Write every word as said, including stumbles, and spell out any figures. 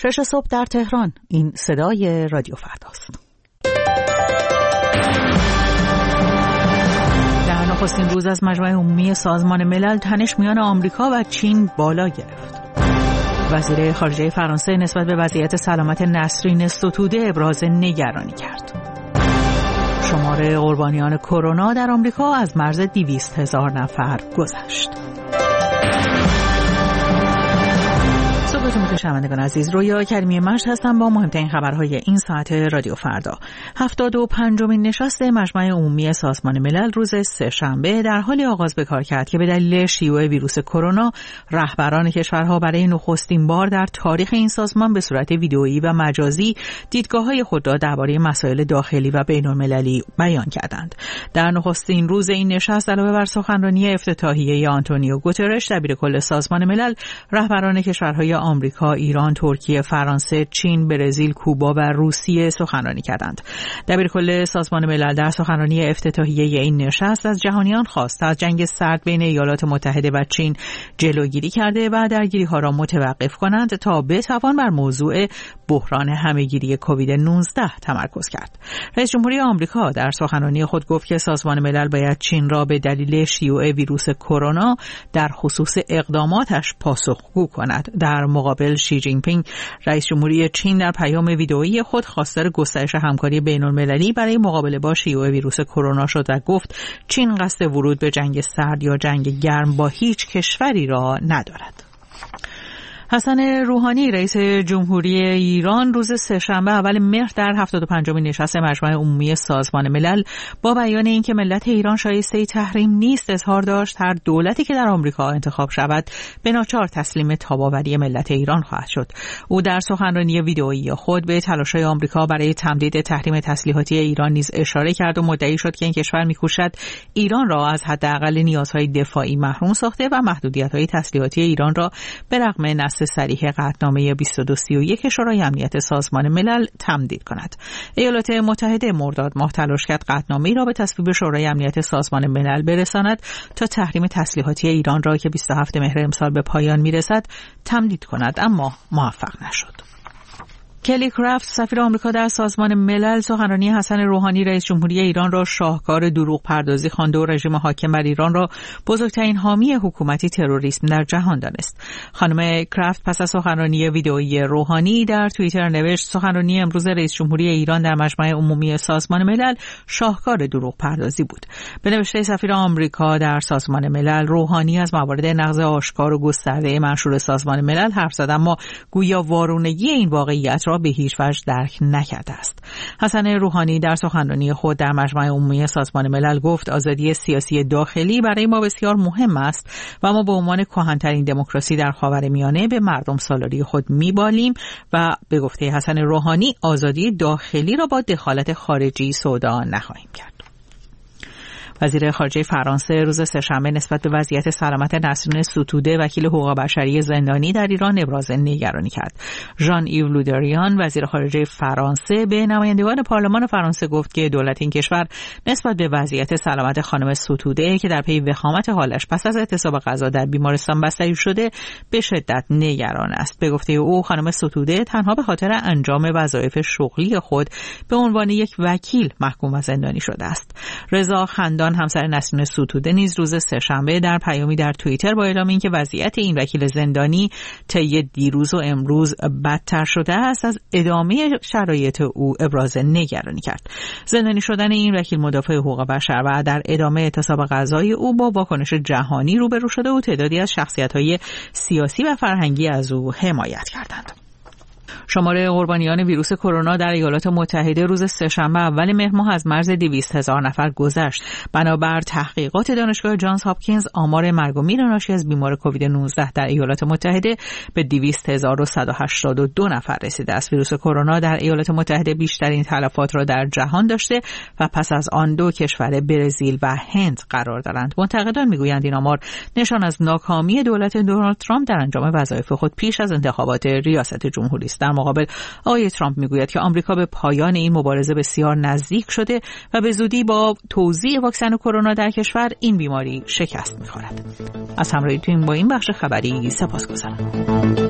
شش صبح در تهران. این صدای رادیو فرداست. در نخستین روز از مجمع عمومی سازمان ملل تنش میان آمریکا و چین بالا گرفت. وزیر خارجه فرانسه نسبت به وضعیت سلامت نسرین ستوده ابراز نگرانی کرد. شمار قربانیان کرونا در آمریکا از مرز دویست هزار نفر گذشت. صبحتون شنوندگان عزیز، رویا کریمی مشت هستم با مهمترین خبرهای این ساعت رادیو فردا. هفتاد و پنجمین نشست مجمع عمومی سازمان ملل روز سه‌شنبه در حالی آغاز به کار کرد که به دلیل شیوع ویروس کرونا رهبران کشورها برای نخستین بار در تاریخ این سازمان به صورت ویدئویی و مجازی دیدگاه‌های خود را درباره مسائل داخلی و بین‌المللی بیان کردند. در نخستین روز این نشست علاوه بر سخنرانی افتتاحیه آنتونیو گوترش دبیرکل سازمان ملل، رهبران کشورهای آمریکا، ایران، ترکیه، فرانسه، چین، برزیل، کوبا و روسیه سخنرانی کردند. دبیرکل سازمان ملل در سخنرانی افتتاحیه این نشست از جهانیان خواست از جنگ سرد بین ایالات متحده و چین جلوگیری کرده و درگیری‌ها را متوقف کنند تا بتوان بر موضوع بحران همه‌گیری کووید نوزده تمرکز کرد. رئیس جمهوری آمریکا در سخنرانی خود گفت که سازمان ملل باید چین را به دلیل شیوع ویروس کرونا در خصوص اقداماتش پاسخگو کند. در مقابل شی جین پینگ رئیس جمهوری چین در پیام ویدئویی خود خواستار گسترش همکاری بین‌المللی برای مقابله با شیوع ویروس کرونا شد و گفت چین قصد ورود به جنگ سرد یا جنگ گرم با هیچ کشوری را ندارد. حسن روحانی رئیس جمهوری ایران روز سه‌شنبه اول مهر در هفتاد و پنجمین نشست مجمع عمومی سازمان ملل با بیان اینکه ملت ایران شایسته تحریم نیست اظهار داشت هر دولتی که در آمریکا انتخاب شود به ناچار تسلیم تاب‌آوری ملت ایران خواهد شد. او در سخنرانی ویدئویی خود به تلاش‌های آمریکا برای تمدید تحریم تسلیحاتی ایران نیز اشاره کرد و مدعی شد که این کشور می‌کوشد ایران را از حداقل نیازهای دفاعی محروم ساخته و محدودیت‌های تسلیحاتی ایران را به رغم نص صریح قطعنامه بیست و دو سی و یک شورای امنیت سازمان ملل تمدید کند. ایالات متحده مرداد ماه تلاش کرد قطعنامه‌ای را به تصویب شورای امنیت سازمان ملل برساند تا تحریم تسلیحاتی ایران را که بیست و هفتم مهر امسال به پایان میرسد تمدید کند، اما موفق نشد. کلی کرافت سفیر آمریکا در سازمان ملل سخنرانی حسن روحانی رئیس جمهوری ایران را شاهکار دروغ پردازی خوانده و رژیم حاکم بر ایران را بزرگترین حامی حکومتی تروریسم در جهان دانست. خانم کرافت پس از سخنرانی ویدئویی روحانی در توییتر نوشت سخنرانی امروز رئیس جمهوری ایران در مجمع عمومی سازمان ملل شاهکار دروغ پردازی بود. به نوشته سفیر آمریکا در سازمان ملل، روحانی از موارد نقض آشکار و گسترده منشور سازمان ملل حرف زد، اما گویا وارونگی این واقعیت را به هیچ وجه درک نکرده است. حسن روحانی در سخنرانی خود در مجمع عمومی سازمان ملل گفت آزادی سیاسی داخلی برای ما بسیار مهم است و ما به عنوان کهن‌ترین دموکراسی در خاورمیانه به مردم سالاری خود میبالیم و به گفته حسن روحانی آزادی داخلی را با دخالت خارجی سودا نخواهیم کرد. وزیر خارجه فرانسه روز سه‌شنبه نسبت به وضعیت سلامت نسرین ستوده وکیل حقوق بشری زندانی در ایران ابراز نگرانی کرد. ژان ایو لودریان وزیر خارجه فرانسه به نمایندگان پارلمان فرانسه گفت که دولت این کشور نسبت به وضعیت سلامت خانم ستوده که در پی وخامت حالش پس از اعتصاب غذا در بیمارستان بستری شده به شدت نگران است. به گفته او خانم ستوده تنها به خاطر انجام وظایف شغلی خود به عنوان یک وکیل محکوم و زندانی شده است. رضا خندان همسر نسرین ستوده نیز روز سه‌شنبه در پیامی در توییتر با اعلام اینکه وضعیت این وکیل زندانی طی دیروز و امروز بدتر شده است از ادامه شرایط او ابراز نگرانی کرد. زندانی شدن این وکیل مدافع حقوق بشر و در ادامه اعتصاب غذایی او با واکنش جهانی روبرو شده و تعدادی از شخصیت‌های سیاسی و فرهنگی از او حمایت کردند. شمار قربانیان ویروس کرونا در ایالات متحده روز سه‌شنبه اول مهر ماه از مرز دویست هزار نفر گذشت. بنابر تحقیقات دانشگاه جانز هاپکینز آمار مرگ و میر ناشی از بیمار کووید نوزده در ایالات متحده به دویست هزار و صد و هشتاد و دو نفر رسیده است. ویروس کرونا در ایالات متحده بیشترین تلفات را در جهان داشته و پس از آن دو کشور برزیل و هند قرار دارند. منتقدان میگویند این آمار نشان از ناکامی دولت دونالد ترامپ در انجام وظایف خود پیش از انتخابات ریاست جمهوری است. در مقابل آقای ترامپ میگوید که آمریکا به پایان این مبارزه بسیار نزدیک شده و به زودی با توزیع واکسن کرونا در کشور این بیماری شکست می‌خورد. از همراهیتون با این بخش خبری سپاسگزارم.